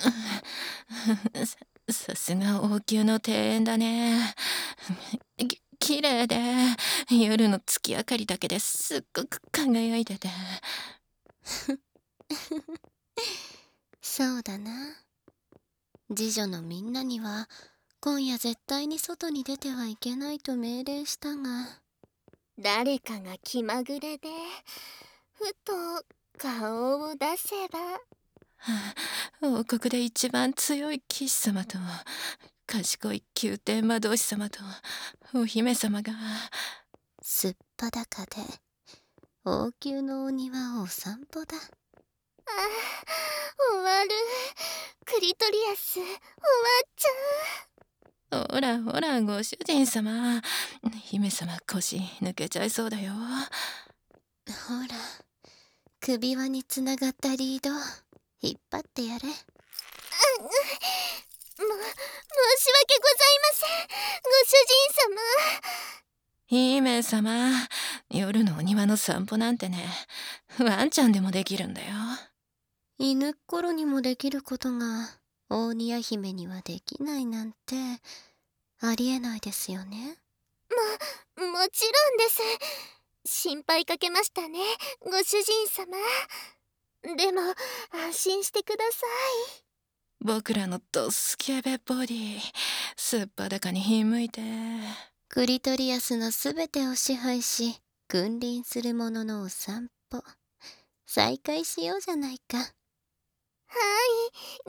さすが王宮の庭園だね。綺麗で、夜の月明かりだけですっごく輝いてて。 そうだな。次女のみんなには今夜絶対に外に出てはいけないと命令したが、 誰かが気まぐれでふと顔を出せば。 王国で一番強い騎士様と賢い宮廷魔導士様とお姫様が。 すっぱだかで王宮のお庭をお散歩だ。 終わる。クリトリアス終わっちゃほらほら、ご主人様。姫様腰抜けちゃいそうだよ。 ほら、首輪につながったリード引っ張ってやれ。 申し訳ございません、ご主人様。 姫様、夜のお庭の散歩なんてね、ワンちゃんでもできるんだよ。 犬っころにもできることが大宮姫にはできないなんてありえないですよね。 もちろんです。心配かけましたね、ご主人様。でも安心してください。 僕らのドスケベボディ、すっぱだかにひんむいて。 クリトリアスのすべてを支配し君臨する者のお散歩再開しようじゃないか。 はい、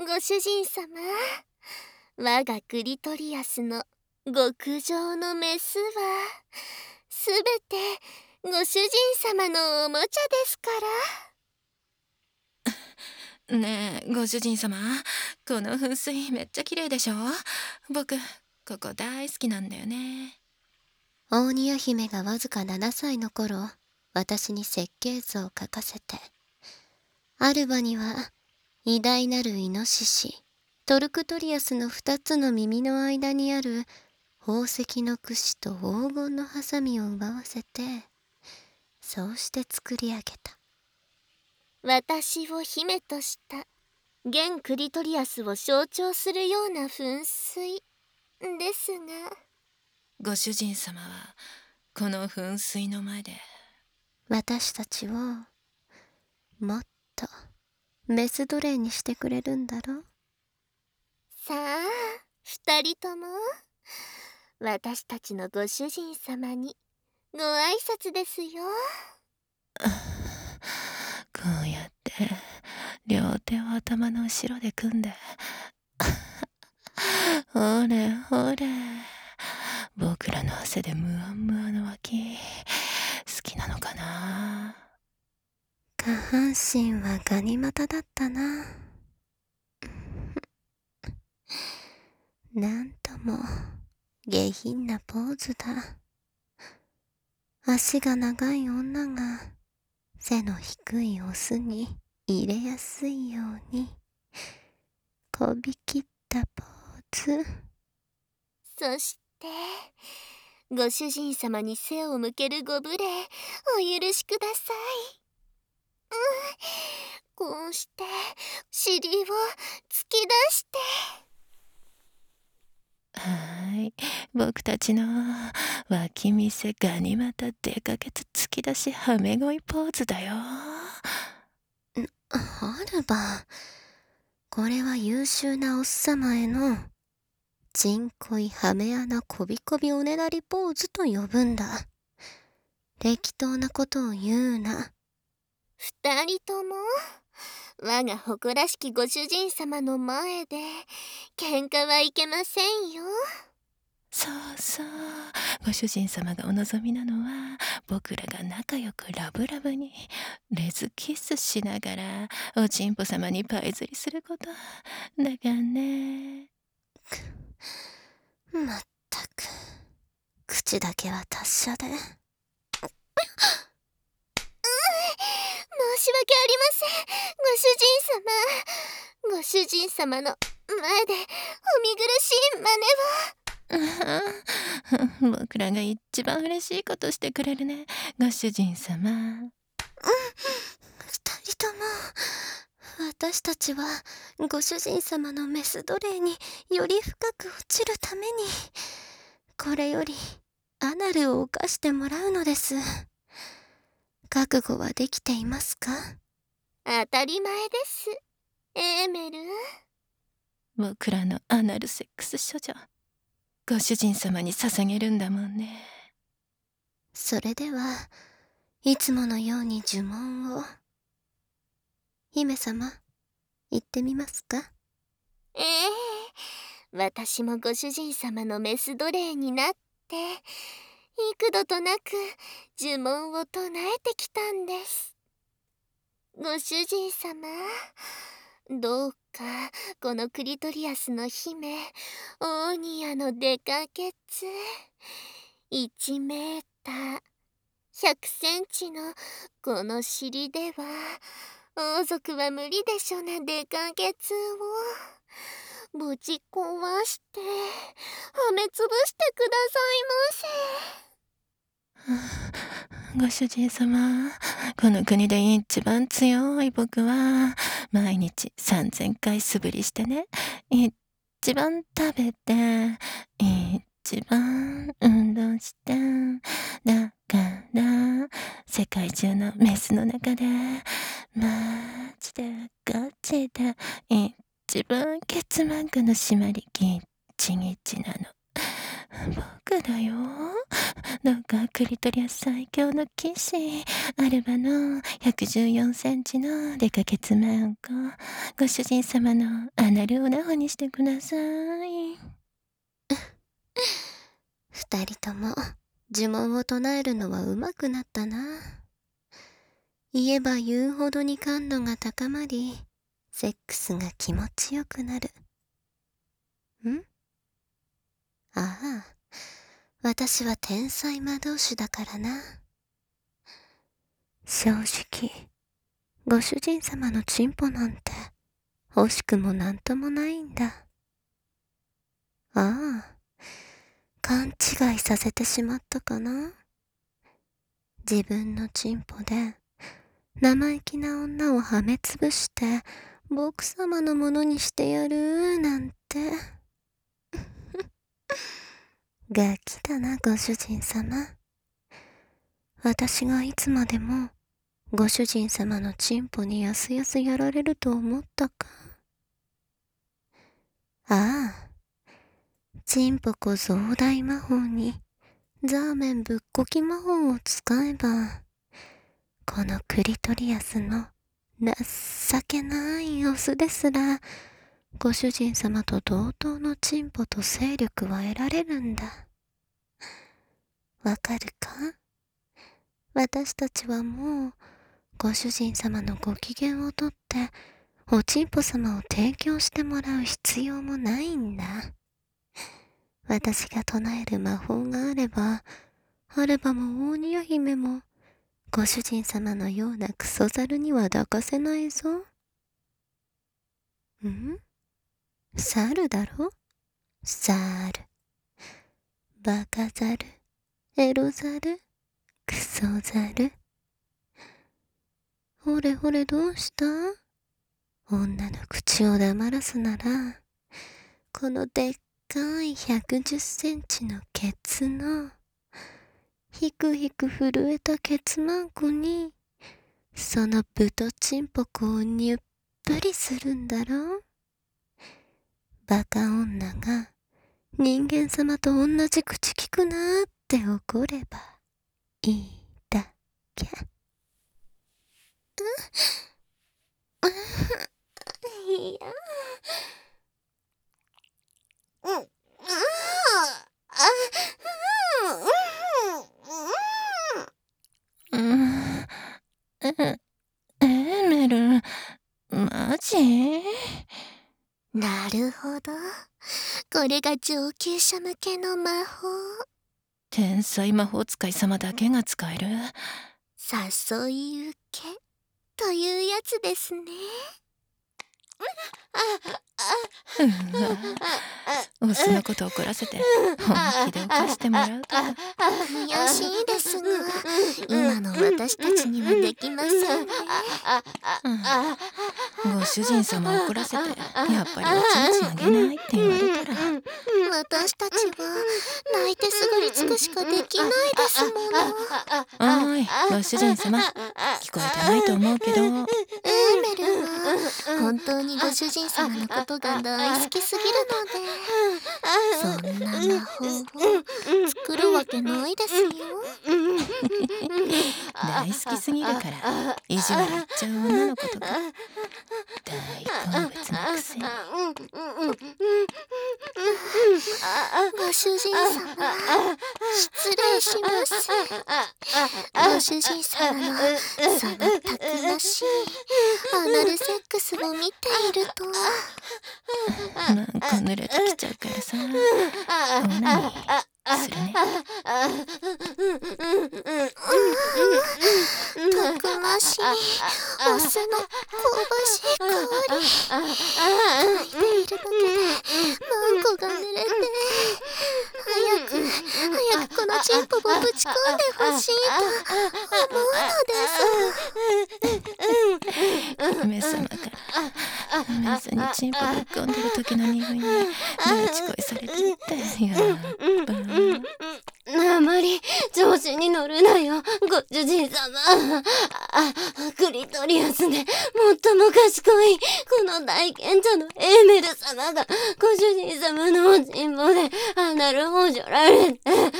ご主人様。我がクリトリアスの極上のメスはすべてご主人様のおもちゃですから。 ねえ、ご主人様、この噴水めっちゃ綺麗でしょ。僕ここ大好きなんだよね。 大宮姫がわずか7歳の頃、私に設計図を描かせて、アルバには偉大なるイノシシトルクトリアスの2つの耳の間にある宝石の櫛と黄金のハサミを奪わせて、そうして作り上げた。 私を姫とした現クリトリアスを象徴するような噴水ですが、 ご主人様はこの噴水の前で私たちをもっとメス奴隷にしてくれるんだろ。 さあ2人とも私たちのご主人様にご挨拶ですよ。 こうやって両手を頭の後ろで組んでほれほれ、僕らの汗でムワムワの脇好きなのかな。 下半身はガニ股だったな。なんとも下品なポーズだ。足が長い女が背の低いオスに入れやすいようにこびきったポーズ。 そしてご主人様に背を向けるご無礼お許しください。こうして尻を突き出して。 僕たちの脇見せガニ股出かけつ突き出しはめ声ポーズだよ。 アルバ、これは優秀なおっさまへのちんこいはめ穴こびこびおねだりポーズと呼ぶんだ。適当なことを言うな。 2人とも我が誇らしきご主人様の前で喧嘩はいけませんよ。 そうそう、ご主人様がお望みなのは僕らが仲良くラブラブにレズキスしながらおちんぽ様にパイ釣りすることだからね。 まったく口だけは達者で。 申し訳ありません、ご主人様。ご主人様の前でお見苦しい真似を。 僕らが一番嬉しいことしてくれるね、ご主人様。 二人とも私たちはご主人様のメス奴隷により深く落ちるために、これよりアナルを犯してもらうのです。覚悟はできていますか？ 当たり前です、エーメル。 僕らのアナルセックス処女、ご主人様に捧げるんだもんね。 それではいつものように呪文を。姫様、言ってみますか？ 私もご主人様のメス奴隷になって幾度となく呪文を唱えてきたんです。ご主人様、どうかこのクリトリアスの姫オーニアのデカケツ、1メーター100センチのこの尻では王族は無理でしょなデカケツをぶち壊してはめつぶしてくださいませ。 ご主人様、この国で一番強い僕は毎日3000回素振りしてね、一番食べて一番運動して、だから世界中のメスの中でマジでガチで一番ケツマンクの締まりギッチギチなの僕だよ。どうかクリトリアス最強の騎士アルバの114センチのデカケツマンコ、ご主人様のアナルをナホにしてください。 二人とも呪文を唱えるのは上手くなったな。言えば言うほどに感度が高まり、セックスが気持ちよくなる。ああ、私は天才魔導士だからな。正直、ご主人様のチンポなんて欲しくもなんともないんだ。ああ、勘違いさせてしまったかな。自分のチンポで生意気な女をはめつぶして僕様のものにしてやるなんて。ガキだな、ご主人様。私がいつまでもご主人様のチンポにやすやすやられると思ったか。ああ、チンポこ増大魔法にザーメンぶっこき魔法を使えば、このクリトリアスの情けないオスですらご主人様と同等のチンポと勢力は得られるんだ。わかるか？私たちはもうご主人様のご機嫌をとっておちんぽ様を提供してもらう必要もないんだ。私が唱える魔法があればもオーニア姫もご主人様のようなクソザルには抱かせないぞ。猿だろ？猿。バカザル、エロザル、クソザル。ほれほれどうした？女の口を黙らすなら、このでっかい110センチのケツの、ひくひく震えたケツマンコに、そのブトチンポコをにゅっぷりするんだろ？バカ女が人間様と同じ口聞くなーって怒ればいいだけ。いや。 エーメル、マジ？ なるほど、これが上級者向けの魔法。 天才魔法使い様だけが使える誘い受けというやつですね。 オスのこと怒らせて本気で犯してもらうとか。 悔しいですが今の私たちにはできませんね。 ご主人様怒らせてやっぱりおちんちんあげないって言われたら、 私たちは泣いてすがりつくしかできないですもの。 おーいご主人様、聞こえてないと思うけど、 エーメルは本当にご主人様のことが大好きすぎるので、そんな魔法を作るわけないですよ。 大好きすぎるから意地悪言っちゃう女の子とか大好物なくせに。 ご主人様、失礼します。ご主人様のそのたくましいアナルセックスを見ていると、 なんか濡れてきちゃうからさ、オナニーするね。 たくましいオスの香ばしい香り、嗅いでいるだけでマンコが濡れて、早くこのチンポをぶち込んでほしいと思うのです。 姫様から水にチンポぶっ込んでる時の匂いにバチ恋されてるってやっぱ。 あまり調子に乗るなよ、ご主人様。クリトリアスで最も賢いこの大賢者のエーメル様がご主人様のおちんぽでアナルをじょられて、気持ち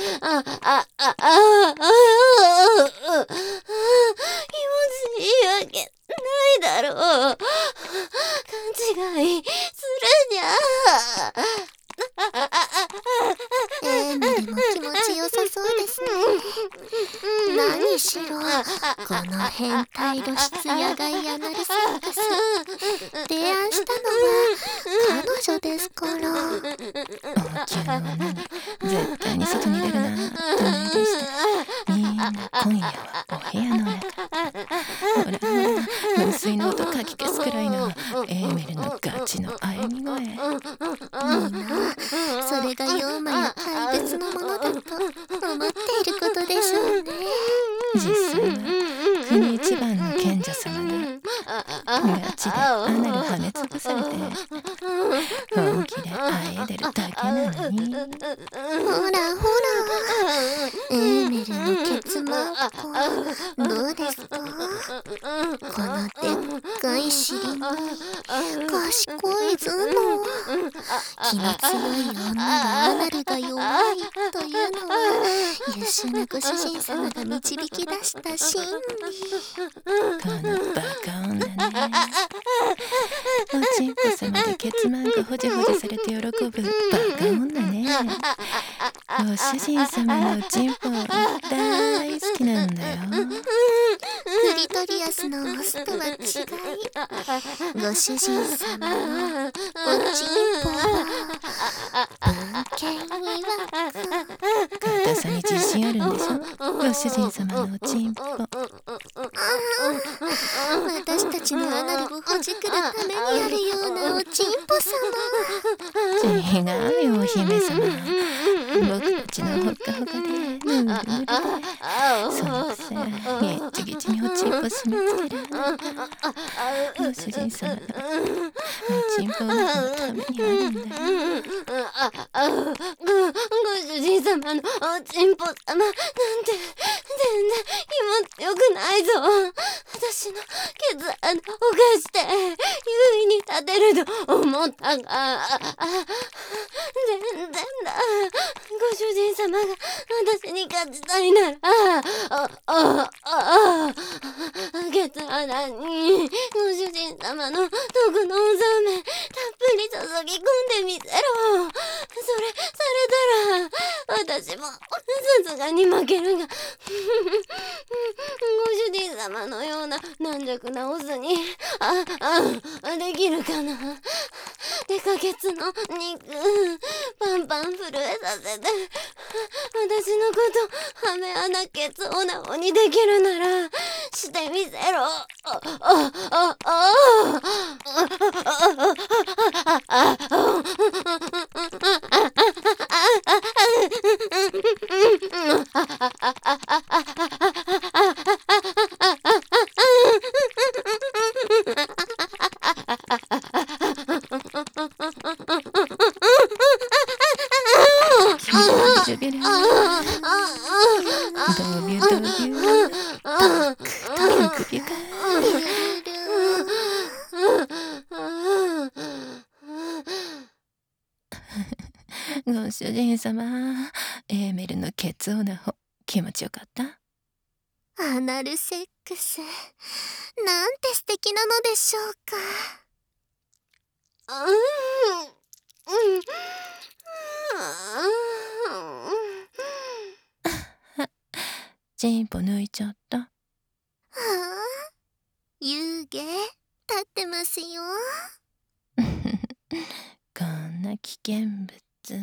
いいわけないだろう。勘違いするにゃ。 エーメルも気持ちよさそうですね。何しろこの変態露出野外アナルセックス提案したのは彼女ですから。 大きな女に絶対に外に出るなと命令して、みんな今夜はお部屋の中。ほら噴水の音かき消すくらいのエーメルのガチの喘ぎ声。 みんなそれが妖魔や怪物のものだと思っていることでしょうね。 実際は国一番の賢者様がガチでアナルはねつぶされて本気であえでるだけなのに。 ほらエーメルのケツマンコどうですか。このでっかい尻に賢い頭脳、気の強い女がアナルが弱いというのは優秀なご主人様が導き出した真理。 このバカ女ね。おちんぽ様でケツマンコほじほじされて喜ぶバカ女ね。ご主人様のおちんぽ大好きなんだよ。 クリトリアスのオスとは違い、ご主人様のおちんぽは文献には硬さに自信あるんでしょ、ご主人様のおちんぽ。 私たちのアナルをほじくるためにあるようなおちんぽ様。 違うよお姫様、僕たちのほかほかでぬるぬるで、そのくせギッチギチにおちんぽ締め付けるご主人様のおちんぽのためにあるんだよ。 ご主人様のおちんぽ様なんて全然気持ちよくないぞ。私のケツ穴を犯して優位に立てると思ったが、全然だ。ご主人様が私に勝ちたいならケツ穴にご主人様の毒のおざめたっぷり注ぎ込んでみせろ。それされたら私もさすがに負けるがご主人様のような軟弱なオスにできるかな。デカケツの肉パンパン震えさせて私のことハメ穴ケツオナホにできるならしてみせろ。 ご主人様、エーメルのケツオナホ気持ちよかった？ アナルセックスなんて素敵なのでしょうか。 チンポ抜いちゃった。 湯気立ってますよ。 こんな危険物。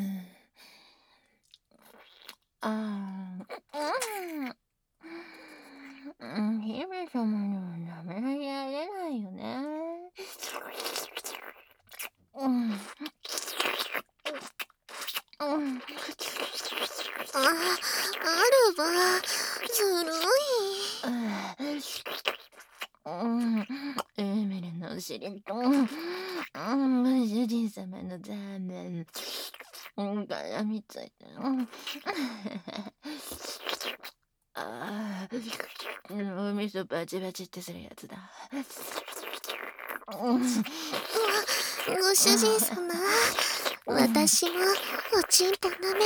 姫様には舐められないよね。 あるばずるい。 エーメルのお尻と、ご主人様のザーメン、絡みついて。お味噌バチバチってするやつだ。 ご主人様、私もおちんぽ舐めたいです。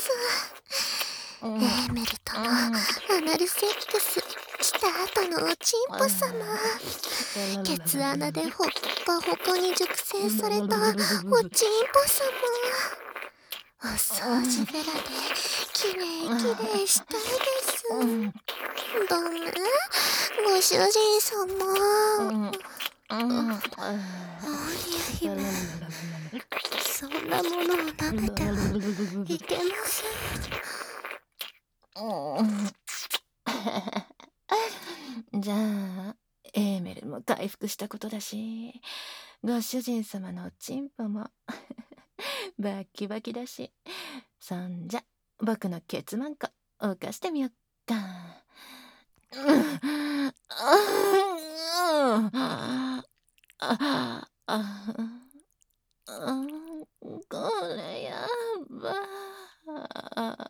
エーメルとのアナルセックスした後のおちんぽ様、ケツ穴でほっかほかに熟成されたおちんぽ様、お掃除ベラできれいしたいです。ダメ？ご主人様。姫、そんなものを舐めてはいけません。じゃあエーメルも回復したことだし、ご主人様のおちんぽもバッキバキだし、そんじゃ僕のケツマンコ犯してみよっか。これやば。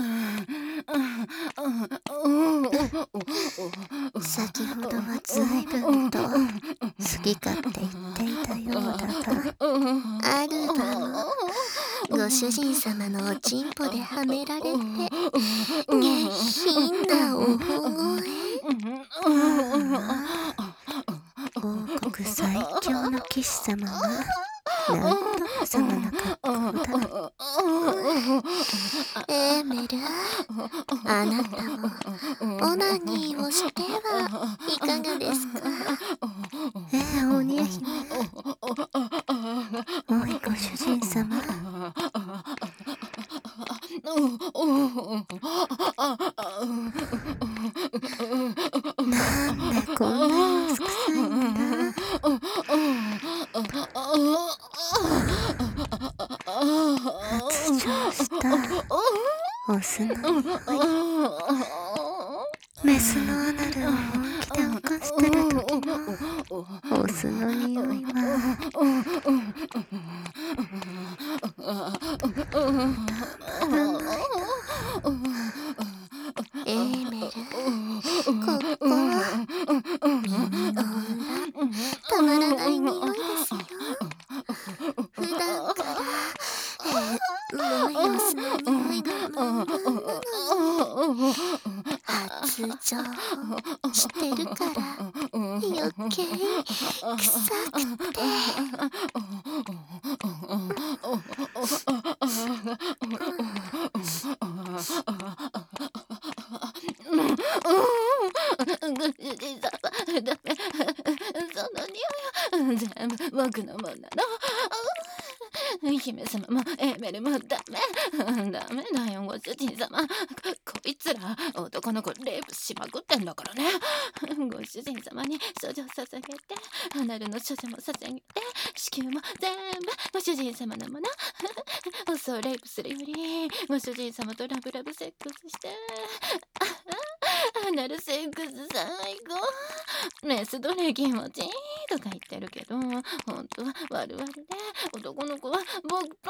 先ほどはずいぶんと好き勝手言っていたようだが、 アルバもご主人様のおちんぽではめられて下品なおほ声。 王国最強の騎士様がなんと様な格好だ。 エーメル、あなたもオナニーをしてはいかがですか？ 鬼や姫、おいご主人様、なんでこんな様子臭いんだ。発情したオスの匂い、メスのアナルを本気で犯してる時のオスの匂いはたまらないエーメル、ここは耳の裏、たまらない匂いですよ。普段からロイオスの匂いが満々なのに発情してるから余計臭くて。 ご主人様、ダメ。その匂いは全部僕のものなの。姫様もエーメルもダメ。ダメだよ、ご主人様。こいつら男の子レイプしまくってんだからね。ご主人様に処女捧げて、アナルの処女も捧げて、子宮も全部ご主人様のもの。そうレイプするよりご主人様とラブラブセックスしてアナルセックス最高、メスどれ気持ちいいとか言ってるけど、本当は悪々で男の子は僕と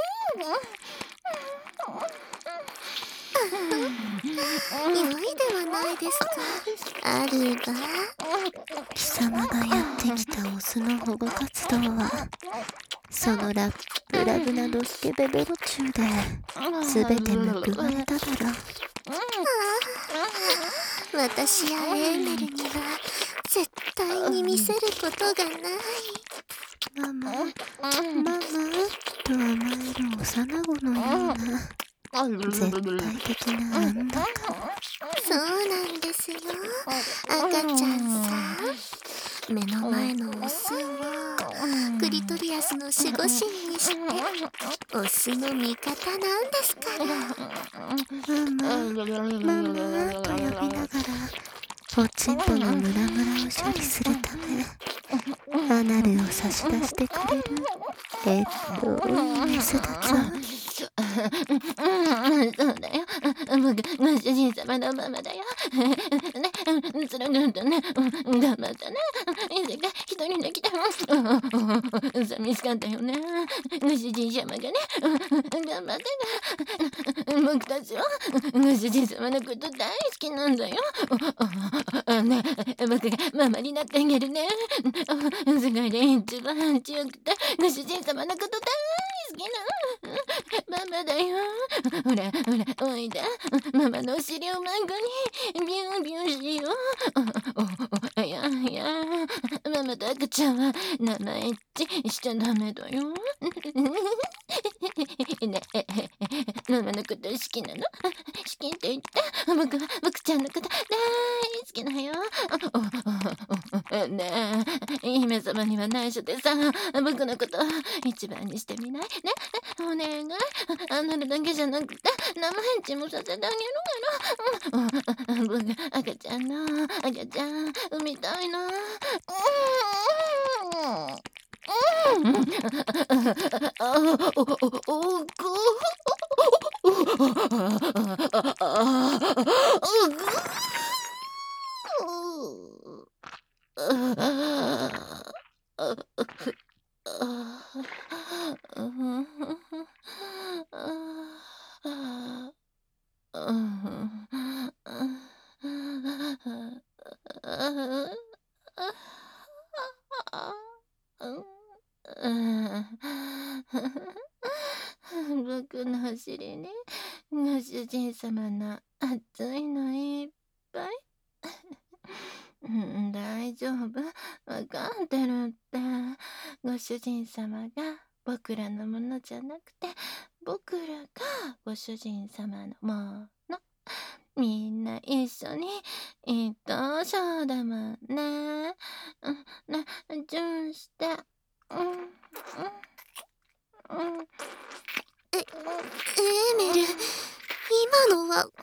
良いではないですか、アルバ。 貴様がやってきたオスの保護活動はそのラブラブなドスケベベロチューで全て報われただろう。 私やエーメルには絶対に見せることがない。 ママと甘える幼子のような絶対的な安堵感。 そうなんですよ、赤ちゃんさん。目の前のオスをクリトリアスの守護神にしてオスの味方なんですから。 ママと呼びながらおちんぽのムラムラを処理するためアナルを差し出してくれるメスだぞ。 そうだよ。僕、ご主人様のママだよ。ね、それなんだね。頑張ったね。異世界一人で来たの。寂しかったよね。ご主人様がね。頑張ってね。僕たちはご主人様のこと大好きなんだよ。ね、僕がママになってあげるね。世界で一番強くてご主人様のこと大好きなママだよ。ほらおいで。ママのお尻を孫にビュンビュンしよう。いやママと赤ちゃんは生エッチしちゃダメだよ。ねママのこと好きなの？好きって言って。僕ちゃんのこと大好きだよ。ねえ姫様には内緒でさ、僕のこと一番にしてみない？ね、お願い。あんなのだけじゃなくて生返事もさせてあげるから。僕赤ちゃん産みたいな。僕のお尻にご主人様の熱いのいっぱい。大丈夫、わかってるって。ご主人様が僕らのものじゃなくて僕らがご主人様のもの。みんな一緒に一等賞だもんね。ジュンして。 エーメル、今のは。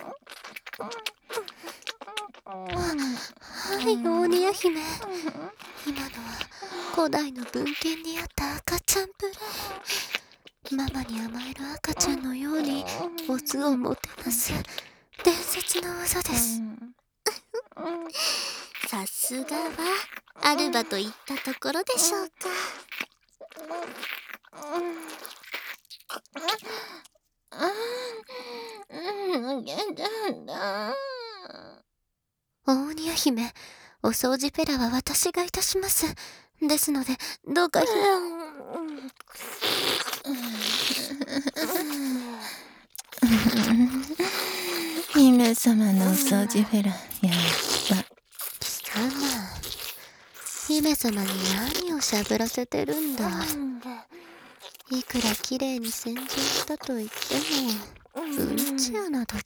はい大ニア姫、今のは古代の文献にあった赤ちゃんプレイ。ママに甘える赤ちゃんのようにオスをもてなす伝説の技です。 さすがはアルバといったところでしょうか。 大ニア姫、お掃除ペラは私がいたします。ですのでどうか姫様のお掃除フェラやっぱ。 貴様、姫様に何をしゃぶらせてるんだ。いくら綺麗に洗浄したと言ってもうんち穴だぞ。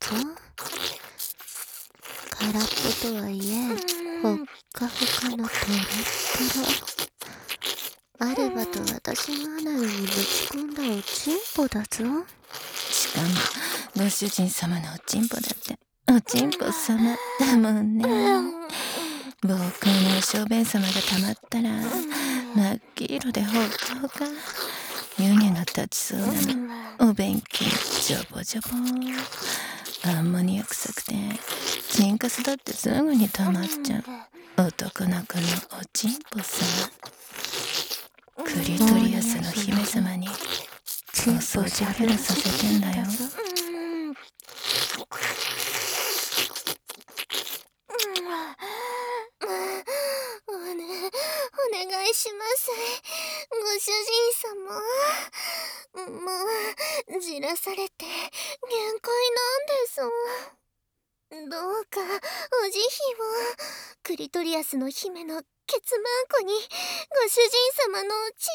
空っぽとはいえほっかほかのトロットロ。アルバと私のアナルにぶち込んだおちんぽだぞ。 しかもご主人様のおちんぽだっておちんぽ様だもんね。僕の小便様がたまったら真っ黄色でほっかほか。湯気が立ちそうなの。お便器ジョボジョボ。アンモニア臭くてチンカスだってすぐに溜まっちゃう男の子のおちんぽ様。クリトリアスの姫様にお掃除フェラさせてんだよ。 お願いします。 主人様、もうじらされて限界なんです。どうかお慈悲を。クリトリアスの姫のケツマンコにご主人様のチ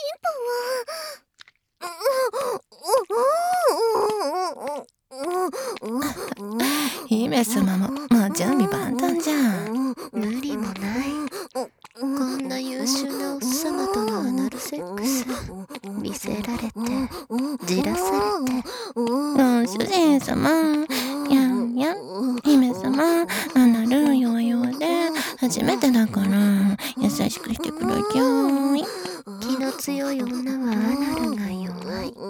ンポを。 姫様ももう準備万端じゃん。 無理もない。こんな優秀なおっさまとのアナルセックス見せられてじらされて。 ご主人様、やんやん。姫様、アナル弱々で初めてだから優しくしてください。 気の強い女はアナルが弱い。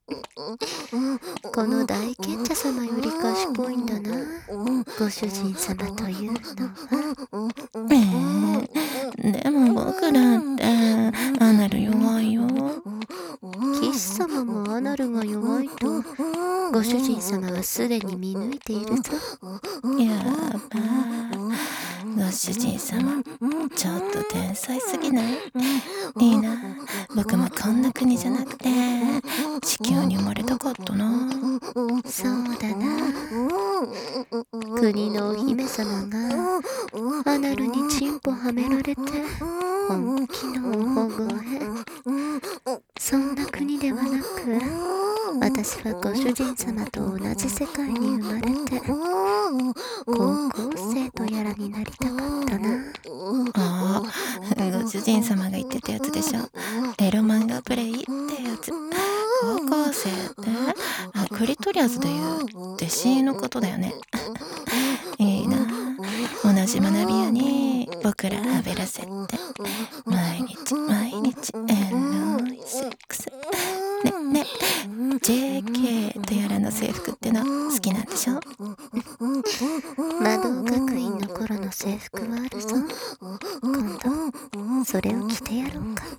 この大賢者様より賢いんだな、ご主人様というのは。 でも僕だってアナル弱いよ。 騎士様もアナルが弱いとご主人様はすでに見抜いているぞ。 やばご主人様、ちょっと天才すぎない？いいな、僕もこんな国じゃなくて地球に生まれたかったな。 そうだな、国のお姫様がアナルにチンポはめられて本気のお保護へ。そんな国ではなく、私はご主人様と同じ世界に生まれて高校生とやらになりたかったな。 ああ、ご主人様が言ってたやつでしょ。エロ漫画プレイってやつ。高校生ってクリトリアスでいう弟子のことだよね。いいな、同じ学び屋に僕らはべらせて毎日エロいセックス。ね JK とやらの制服っての好きなんでしょ。 魔導学院の頃の制服はあるぞ。今度それを着てやろうか。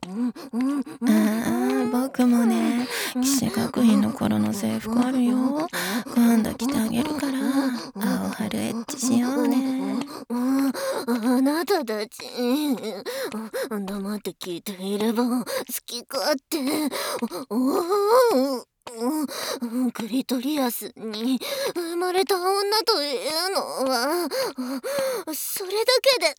僕もね、騎士学院の頃の制服あるよ。今度着てあげるから青春エッチしようね。 あなたたち黙って聞いていれば好き勝手。クリトリアスに生まれた女というのはそれだけで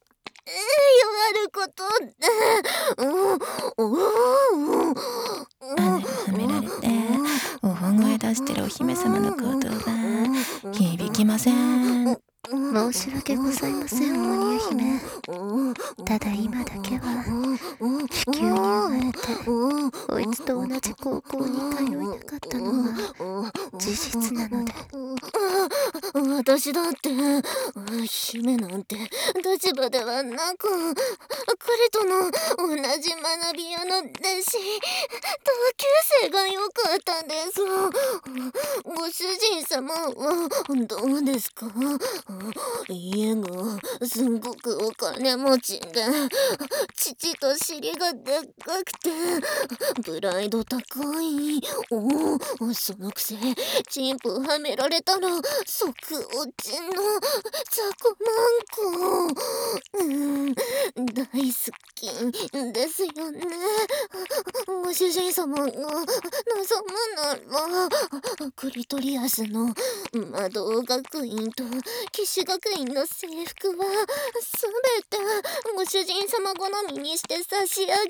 アナルはめられて大声出してるお姫様の言葉響きません。 申し訳ございません、モニア姫。ただ今だけは地球に生まれてこいつと同じ高校に通いなかったのは事実なので。 私だって姫なんて立場ではなく、彼との同じ学び屋の弟子、同級生がよかったんです。ご主人様はどうですか？家がすんごくお金持ちで、父と尻がでっかくてプライド高い。そのくせチンポはめられたら即落ちのザコマンコ。大好きですよね。ご主人様が望むならクリトリアスの魔導学院と騎士学院の制服はすべてご主人様好みにして差し上げます。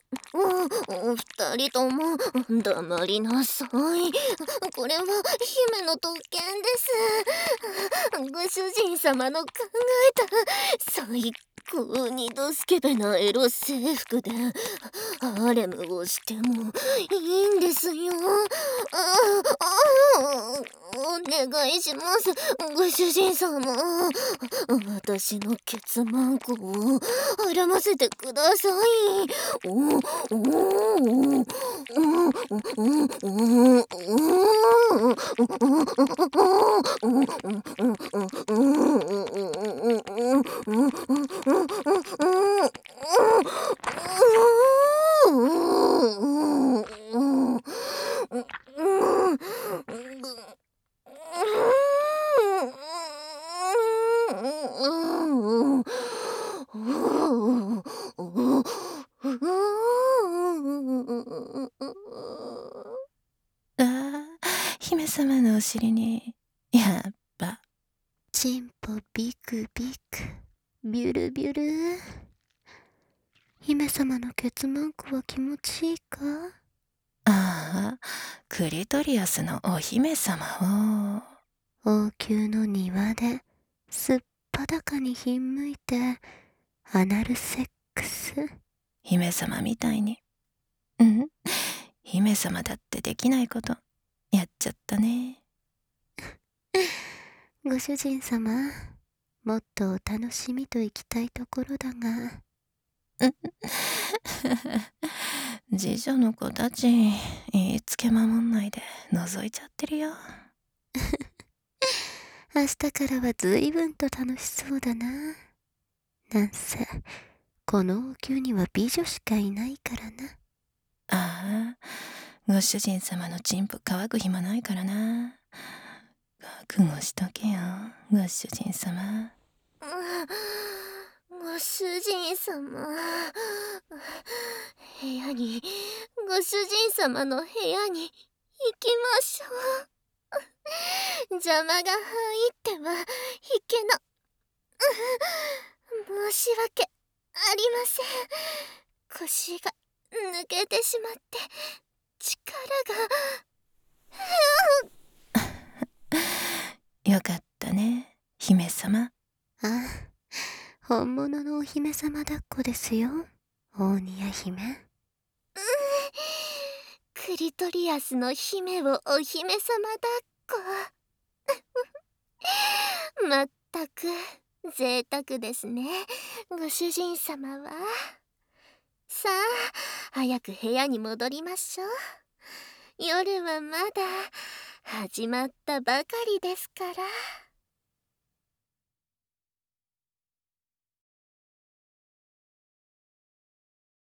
二人とも黙りなさい。これは姫の特権です。ご主人様の考えた最高にドスケベなエロ制服でハレムをしてもいいんですよ。お願いします、ご主人様。私のケツマンコを絡ませてください。 様のお尻にやっぱチンポビクビクビュルビュル。姫様のケツマークは気持ちいいか？ ああ、クリトリアスのお姫様を王宮の庭ですっぱだかにひんむいてアナルセックス。 姫様みたいに姫様だってできないことやっちゃったね。 ご主人様、もっとお楽しみと行きたいところだが。 次女の子たち言いつけ守んないで覗いちゃってるよ。 明日からは随分と楽しそうだな。なんせこの王宮には美女しかいないからな。 ああ、ご主人様のチンポ乾く暇ないからな。覚悟しとけよ、ご主人様。 ご主人様、部屋に、ご主人様の部屋に行きましょう。邪魔が入ってはいけな。申し訳ありません。腰が抜けてしまって力が。 よかったね、姫様。 ああ、本物のお姫様抱っこですよ、大宮姫。 クリトリアスの姫をお姫様抱っこ。まったく贅沢ですね、ご主人様は。さあ、早く部屋に戻りましょう。夜はまだ始まったばかりですから。